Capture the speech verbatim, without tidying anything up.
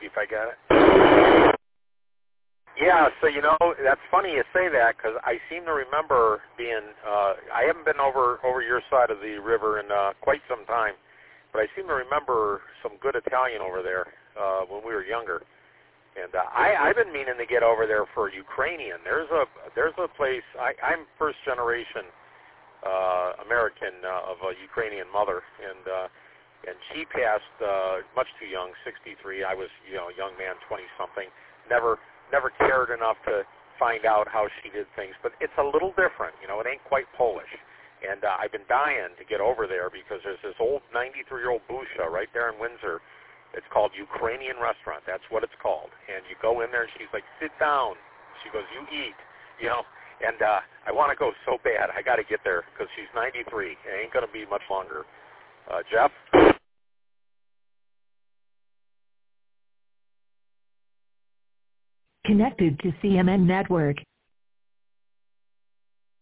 if I got it. Yeah, so, you know, that's funny you say that because I seem to remember being, uh, I haven't been over, over your side of the river in uh, quite some time, but I seem to remember some good Italian over there uh, when we were younger. And uh, I, I've been meaning to get over there for Ukrainian. There's a there's a place, I, I'm first generation uh, American uh, of a Ukrainian mother, and uh, and she passed uh, much too young, sixty-three. I was, you know, a young man, twenty-something. Never never cared enough to find out how she did things. But it's a little different, you know, it ain't quite Polish. And uh, I've been dying to get over there because there's this old ninety-three-year-old Busha right there in Windsor. It's called Ukrainian Restaurant. That's what it's called. And you go in there, and she's like, sit down. She goes, you eat, you know. And uh, I want to go so bad. I got to get there because she's ninety-three. It ain't going to be much longer. Uh, Jeff? Connected to C M N Network.